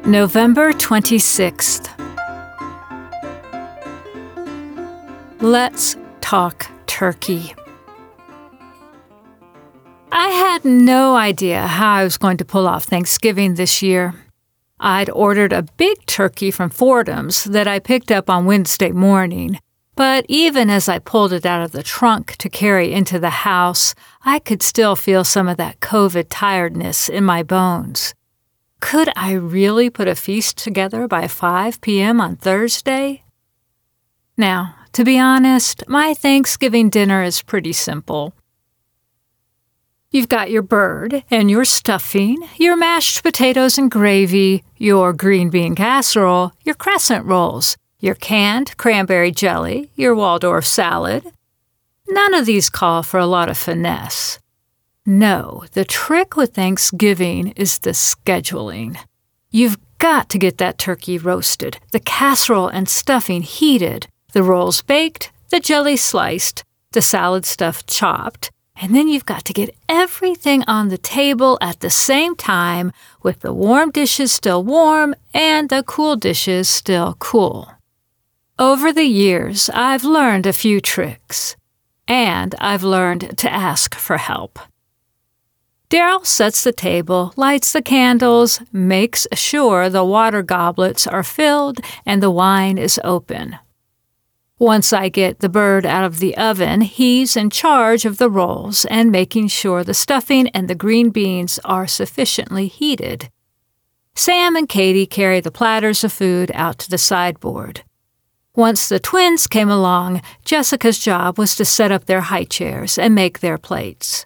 November 26th. Let's talk turkey. I had no idea how I was going to pull off Thanksgiving this year. I'd ordered a big turkey from Fordham's that I picked up on Wednesday morning, but even as I pulled it out of the trunk to carry into the house, I could still feel some of that COVID tiredness in my bones. Could I really put a feast together by 5 p.m. on Thursday? Now, to be honest, my Thanksgiving dinner is pretty simple. You've got your bird and your stuffing, your mashed potatoes and gravy, your green bean casserole, your crescent rolls, your canned cranberry jelly, your Waldorf salad. None of these call for a lot of finesse. No, the trick with Thanksgiving is the scheduling. You've got to get that turkey roasted, the casserole and stuffing heated, the rolls baked, the jelly sliced, the salad stuff chopped, and then you've got to get everything on the table at the same time with the warm dishes still warm and the cool dishes still cool. Over the years, I've learned a few tricks, and I've learned to ask for help. Daryl sets the table, lights the candles, makes sure the water goblets are filled and the wine is open. Once I get the bird out of the oven, he's in charge of the rolls and making sure the stuffing and the green beans are sufficiently heated. Sam and Katie carry the platters of food out to the sideboard. Once the twins came along, Jessica's job was to set up their high chairs and make their plates.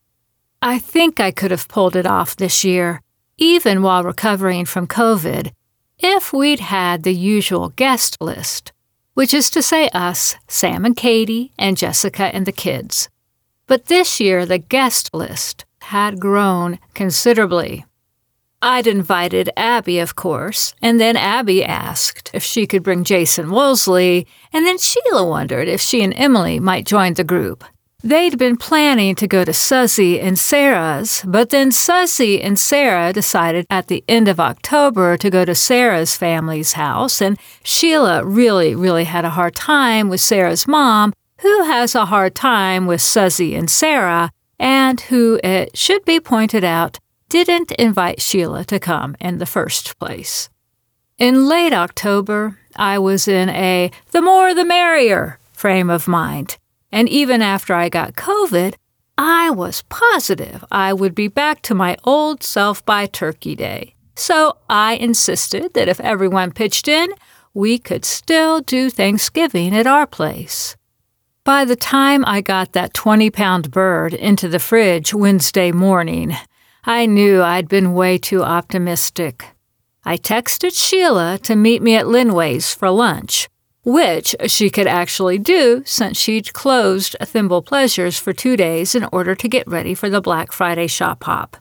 I think I could have pulled it off this year, even while recovering from COVID, if we'd had the usual guest list, which is to say us, Sam and Katie, and Jessica and the kids. But this year the guest list had grown considerably. I'd invited Abby, of course, and then Abby asked if she could bring Jason Woolsey, and then Sheila wondered if she and Emily might join the group. They'd been planning to go to Suzy and Sarah's, but then Suzy and Sarah decided at the end of October to go to Sarah's family's house, and Sheila really had a hard time with Sarah's mom, who has a hard time with Suzy and Sarah, and who, it should be pointed out, didn't invite Sheila to come in the first place. In late October, I was in a the more the merrier frame of mind. And even after I got COVID, I was positive I would be back to my old self by Turkey Day. So I insisted that if everyone pitched in, we could still do Thanksgiving at our place. By the time I got that 20-pound bird into the fridge Wednesday morning, I knew I'd been way too optimistic. I texted Sheila to meet me at Linway's for lunch, which she could actually do since she'd closed Thimble Pleasures for 2 days in order to get ready for the Black Friday shop hop.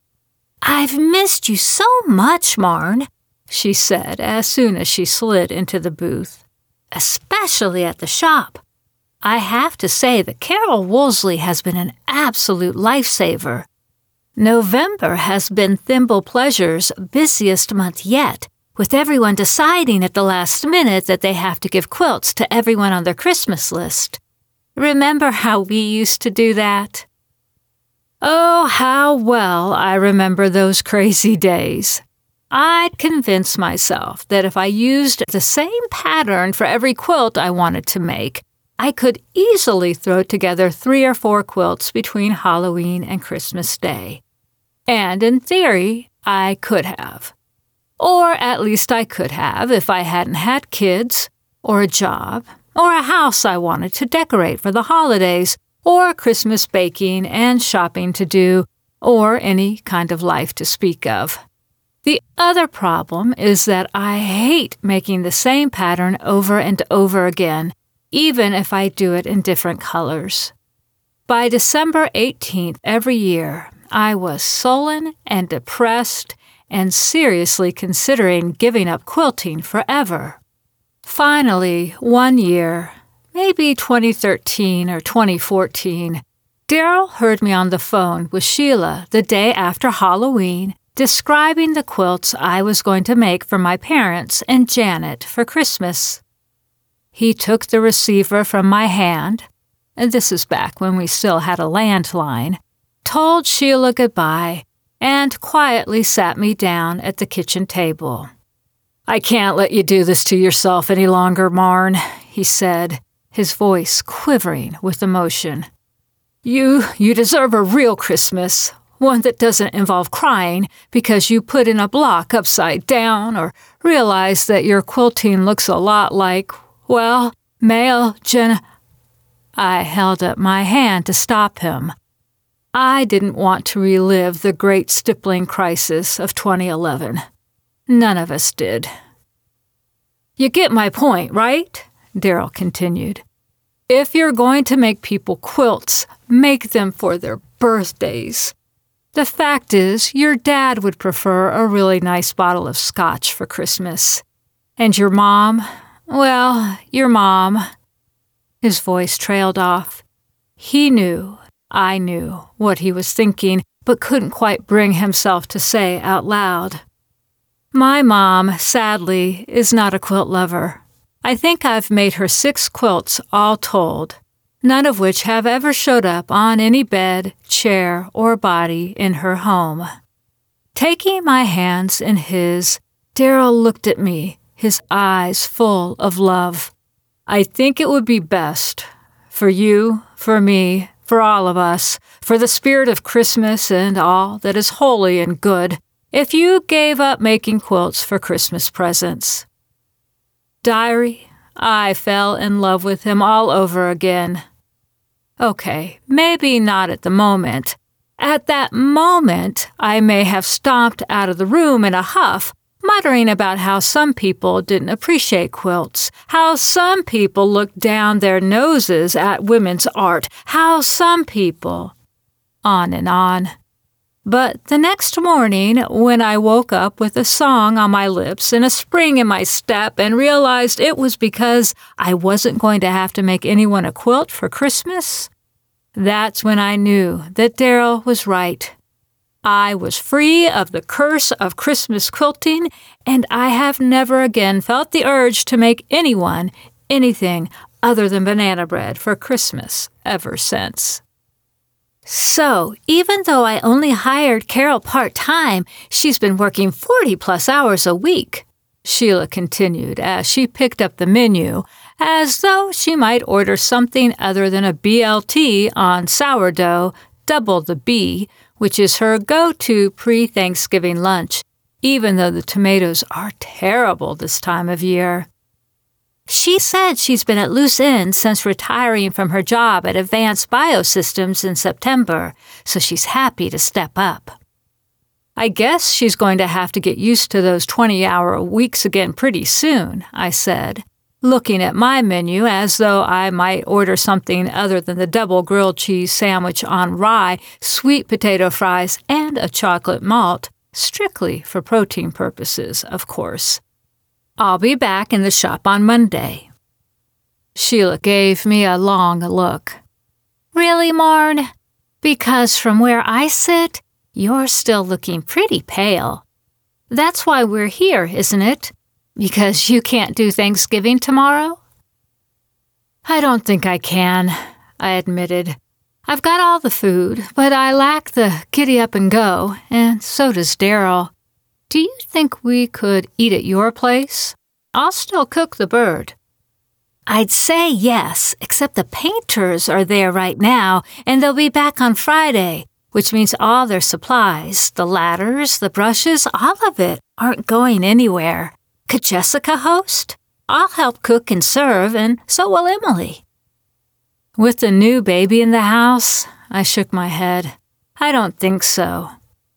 "I've missed you so much, Marn," she said as soon as she slid into the booth. "Especially at the shop. I have to say that Carol Woolsey has been an absolute lifesaver. November has been Thimble Pleasure's busiest month yet, with everyone deciding at the last minute that they have to give quilts to everyone on their Christmas list. Remember how we used to do that?" Oh, how well I remember those crazy days. I'd convinced myself that if I used the same pattern for every quilt I wanted to make, I could easily throw together 3 or 4 quilts between Halloween and Christmas Day. And in theory, I could have. Or at least I could have if I hadn't had kids, or a job, or a house I wanted to decorate for the holidays, or Christmas baking and shopping to do, or any kind of life to speak of. The other problem is that I hate making the same pattern over and over again, even if I do it in different colors. By December 18th every year, I was sullen and depressed and seriously considering giving up quilting forever. Finally, one year, maybe 2013 or 2014, Daryl heard me on the phone with Sheila the day after Halloween describing the quilts I was going to make for my parents and Janet for Christmas. He took the receiver from my hand, and this is back when we still had a landline, told Sheila goodbye, and quietly sat me down at the kitchen table. "I can't let you do this to yourself any longer, Marn," he said, his voice quivering with emotion. You deserve a real Christmas, one that doesn't involve crying because you put in a block upside down or realize that your quilting looks a lot like, well, male I held up my hand to stop him. I didn't want to relive the great stippling crisis of 2011. None of us did. "You get my point, right?" Daryl continued. "If you're going to make people quilts, make them for their birthdays. The fact is, your dad would prefer a really nice bottle of scotch for Christmas. And your mom, well, your mom." His voice trailed off. He knew, I knew, what he was thinking, but couldn't quite bring himself to say out loud. My mom, sadly, is not a quilt lover. I think I've made her 6 quilts all told, none of which have ever showed up on any bed, chair, or body in her home. Taking my hands in his, Daryl looked at me, his eyes full of love. "I think it would be best, for you, for me, for all of us, for the spirit of Christmas and all that is holy and good, if you gave up making quilts for Christmas presents." Diary, I fell in love with him all over again. Okay, maybe not at the moment. At that moment, I may have stomped out of the room in a huff, muttering about how some people didn't appreciate quilts, how some people looked down their noses at women's art, how some people... on and on. But the next morning, when I woke up with a song on my lips and a spring in my step and realized it was because I wasn't going to have to make anyone a quilt for Christmas, that's when I knew that Daryl was right. I was free of the curse of Christmas quilting, and I have never again felt the urge to make anyone anything other than banana bread for Christmas ever since. So, even though I only hired Carol part-time, she's been working 40-plus hours a week, Sheila continued as she picked up the menu, as though she might order something other than a BLT on sourdough, double the B, which is her go-to pre-Thanksgiving lunch, even though the tomatoes are terrible this time of year. She said she's been at loose ends since retiring from her job at Advanced Biosystems in September, so she's happy to step up. I guess she's going to have to get used to those 20-hour weeks again pretty soon, I said, looking at my menu as though I might order something other than the double grilled cheese sandwich on rye, sweet potato fries, and a chocolate malt, strictly for protein purposes, of course. "I'll be back in the shop on Monday." Sheila gave me a long look. "Really, Marn? Because from where I sit, you're still looking pretty pale. That's why we're here, isn't it? Because you can't do Thanksgiving tomorrow?" "I don't think I can," I admitted. "I've got all the food, but I lack the giddy up and go, and so does Daryl. Do you think we could eat at your place? I'll still cook the bird." "I'd say yes, except the painters are there right now, and they'll be back on Friday, which means all their supplies, the ladders, the brushes, all of it, aren't going anywhere. Could Jessica host? I'll help cook and serve, and so will Emily." With the new baby in the house, I shook my head. I don't think so.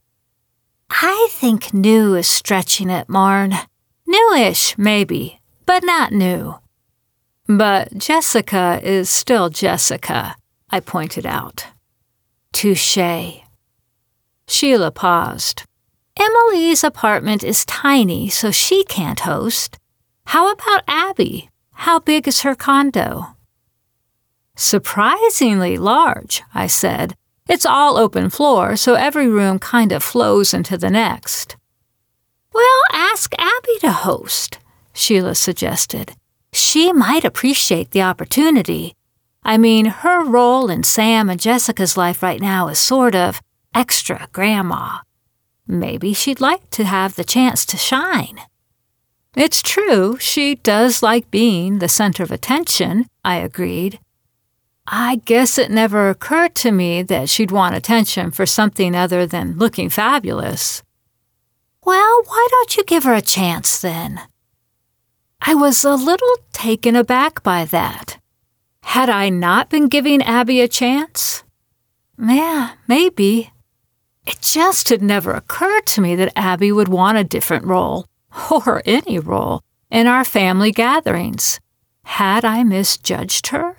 "I think new is stretching it, Marn. Newish, maybe, but not new." "But Jessica is still Jessica," I pointed out. "Touché." Sheila paused. "Emily's apartment is tiny, so she can't host. How about Abby? How big is her condo?" "Surprisingly large," I said, It's all open floor, so every room kind of flows into the next. Well, ask Abby to host, Sheila suggested. She might appreciate the opportunity. I mean, her role in Sam and Jessica's life right now is sort of extra grandma. Maybe she'd like to have the chance to shine. It's true, she does like being the center of attention, I agreed. I guess it never occurred to me that she'd want attention for something other than looking fabulous. Well, why don't you give her a chance then? I was a little taken aback by that. Had I not been giving Abby a chance? Yeah, maybe. It just had never occurred to me that Abby would want a different role, or any role, in our family gatherings. Had I misjudged her?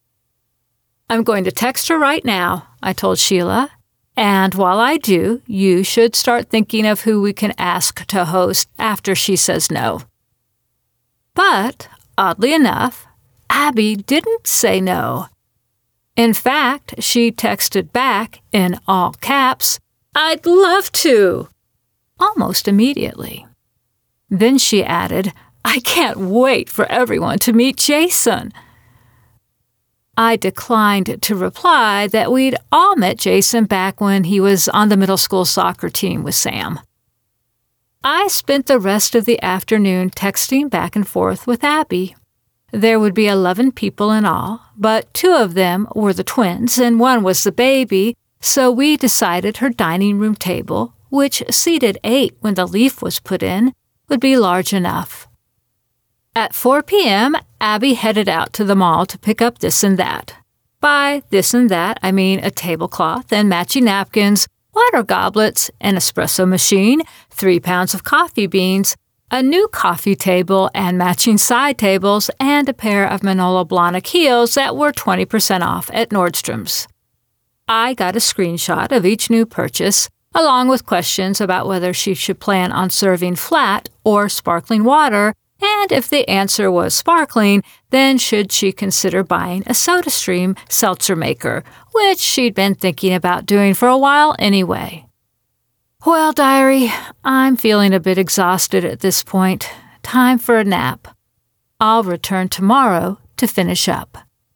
I'm going to text her right now, I told Sheila. And while I do, you should start thinking of who we can ask to host after she says no. But, oddly enough, Abby didn't say no. In fact, she texted back, in all caps, "I'd love to," almost immediately. Then she added, "I can't wait for everyone to meet Jason." I declined to reply that we'd all met Jason back when he was on the middle school soccer team with Sam. I spent the rest of the afternoon texting back and forth with Abby. There would be 11 people in all, but 2 of them were the twins and 1 was the baby, so we decided her dining room table, which seated 8 when the leaf was put in, would be large enough. At 4 p.m., Abby headed out to the mall to pick up this and that. By this and that, I mean a tablecloth and matching napkins, water goblets, an espresso machine, 3 pounds of coffee beans, a new coffee table and matching side tables, and a pair of Manolo Blahnik heels that were 20% off at Nordstrom's. I got a screenshot of each new purchase, along with questions about whether she should plan on serving flat or sparkling water, and if the answer was sparkling, then should she consider buying a SodaStream seltzer maker, which she'd been thinking about doing for a while anyway. Well, diary, I'm feeling a bit exhausted at this point. Time for a nap. I'll return tomorrow to finish up.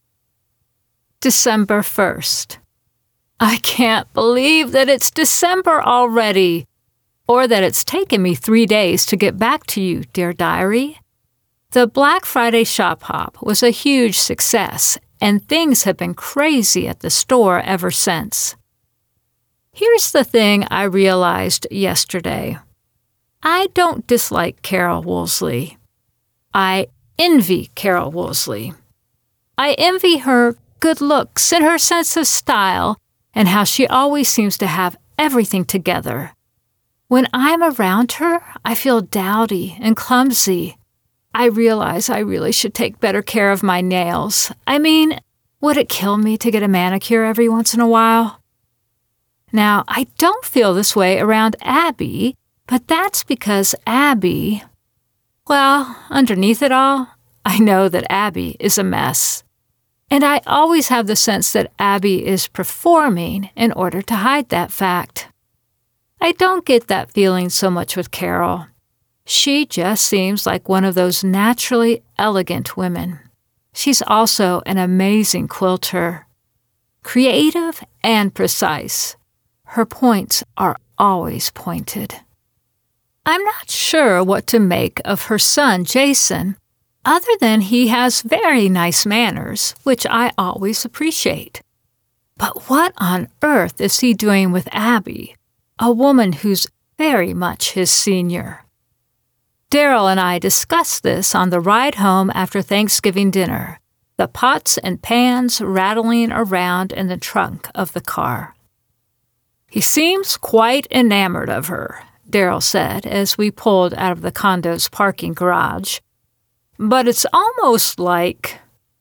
December 1st. I can't believe that it's December already, or that it's taken me 3 days to get back to you, dear diary. The Black Friday shop hop was a huge success, and things have been crazy at the store ever since. Here's the thing I realized yesterday. I don't dislike Carol Woolsey. I envy Carol Woolsey. I envy her good looks and her sense of style and how she always seems to have everything together. When I'm around her, I feel dowdy and clumsy. I realize I really should take better care of my nails. I mean, would it kill me to get a manicure every once in a while? Now, I don't feel this way around Abby, but that's because Abby, well, underneath it all, I know that Abby is a mess. And I always have the sense that Abby is performing in order to hide that fact. I don't get that feeling so much with Carol. She just seems like one of those naturally elegant women. She's also an amazing quilter. Creative and precise. Her points are always pointed. I'm not sure what to make of her son, Jason, other than he has very nice manners, which I always appreciate. But what on earth is he doing with Abby, a woman who's very much his senior? Daryl and I discussed this on the ride home after Thanksgiving dinner, the pots and pans rattling around in the trunk of the car. He seems quite enamored of her, Daryl said as we pulled out of the condo's parking garage. But it's almost like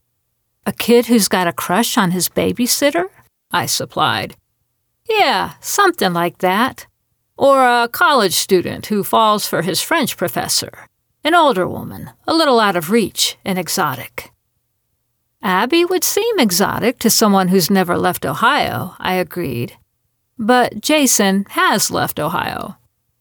a kid who's got a crush on his babysitter, I supplied. Yeah, something like that. Or a college student who falls for his French professor, an older woman, a little out of reach and exotic. Abby would seem exotic to someone who's never left Ohio, I agreed. But Jason has left Ohio.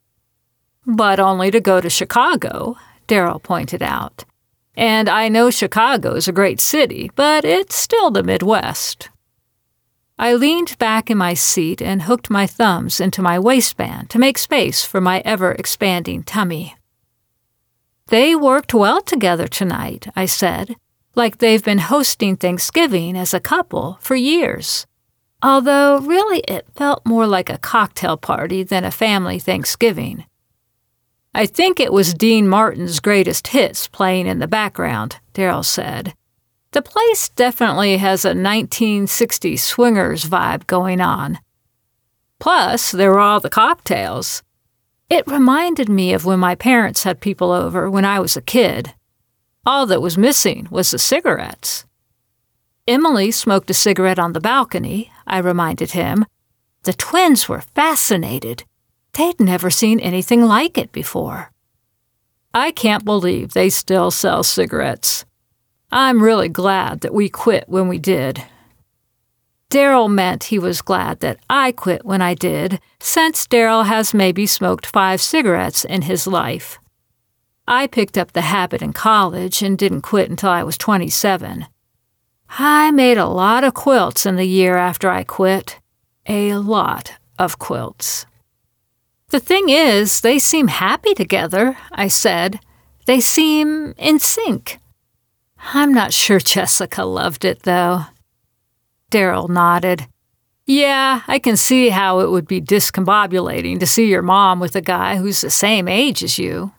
But only to go to Chicago, Daryl pointed out. And I know Chicago's a great city, but it's still the Midwest. I leaned back in my seat and hooked my thumbs into my waistband to make space for my ever-expanding tummy. They worked well together tonight, I said, like they've been hosting Thanksgiving as a couple for years. Although really it felt more like a cocktail party than a family Thanksgiving. I think it was Dean Martin's greatest hits playing in the background, Daryl said. The place definitely has a 1960s swingers vibe going on. Plus, there were all the cocktails. It reminded me of when my parents had people over when I was a kid. All that was missing was the cigarettes. Emily smoked a cigarette on the balcony, I reminded him. The twins were fascinated. They'd never seen anything like it before. I can't believe they still sell cigarettes. I'm really glad that we quit when we did. Daryl meant he was glad that I quit when I did, since Daryl has maybe smoked 5 cigarettes in his life. I picked up the habit in college and didn't quit until I was 27. I made a lot of quilts in the year after I quit. A lot of quilts. The thing is, they seem happy together, I said. They seem in sync. I'm not sure Jessica loved it, though. Daryl nodded. Yeah, I can see how it would be discombobulating to see your mom with a guy who's the same age as you.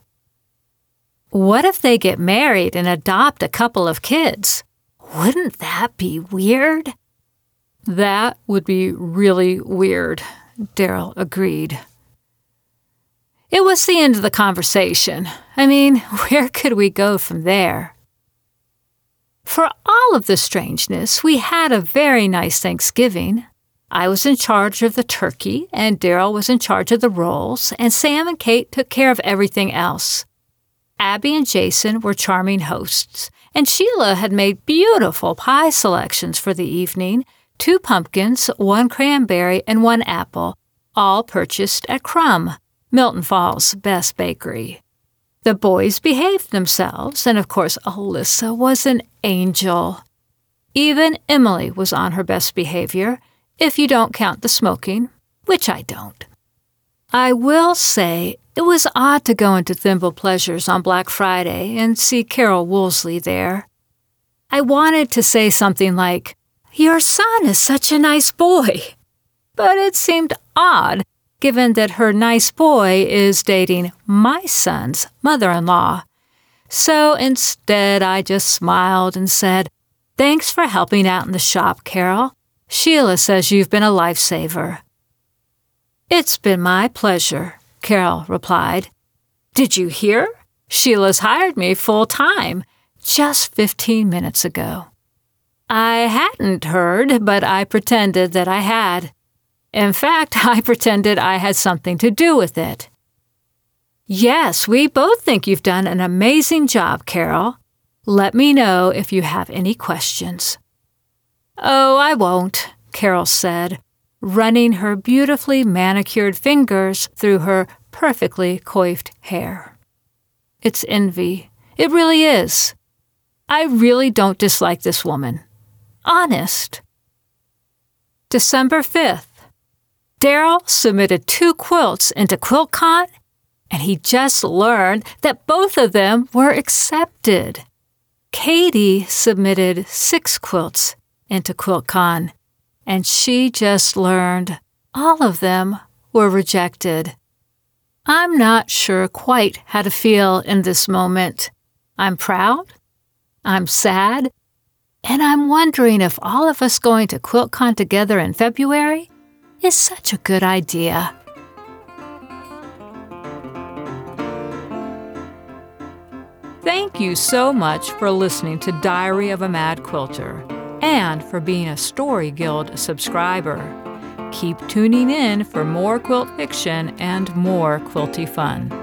What if they get married and adopt a couple of kids? Wouldn't that be weird? That would be really weird, Daryl agreed. It was the end of the conversation. I mean, where could we go from there? For all of the strangeness, we had a very nice Thanksgiving. I was in charge of the turkey, and Daryl was in charge of the rolls, and Sam and Kate took care of everything else. Abby and Jason were charming hosts, and Sheila had made beautiful pie selections for the evening, 2 pumpkins, 1 cranberry, and 1 apple, all purchased at Crumb, Milton Falls' best bakery. The boys behaved themselves, and of course Alyssa was an angel. Even Emily was on her best behavior, if you don't count the smoking, which I don't. I will say it was odd to go into Thimble Pleasures on Black Friday and see Carol Woolsey there. I wanted to say something like, "Your son is such a nice boy," but it seemed odd given that her nice boy is dating my son's mother-in-law. So instead, I just smiled and said, "Thanks for helping out in the shop, Carol. Sheila says you've been a lifesaver." "It's been my pleasure," Carol replied. "Did you hear? Sheila's hired me full-time, just 15 minutes ago." I hadn't heard, but I pretended that I had. In fact, I pretended I had something to do with it. "Yes, we both think you've done an amazing job, Carol. Let me know if you have any questions." "Oh, I won't," Carol said, running her beautifully manicured fingers through her perfectly coiffed hair. It's envy. It really is. I really don't dislike this woman. Honest. December 5th. Daryl submitted 2 quilts into QuiltCon, and he just learned that both of them were accepted. Katie submitted 6 quilts into QuiltCon, and she just learned all of them were rejected. I'm not sure quite how to feel in this moment. I'm proud, I'm sad, and I'm wondering if all of us going to QuiltCon together in February is such a good idea. Thank you so much for listening to Diary of a Mad Quilter and for being a Story Guild subscriber. Keep tuning in for more quilt fiction and more quilty fun.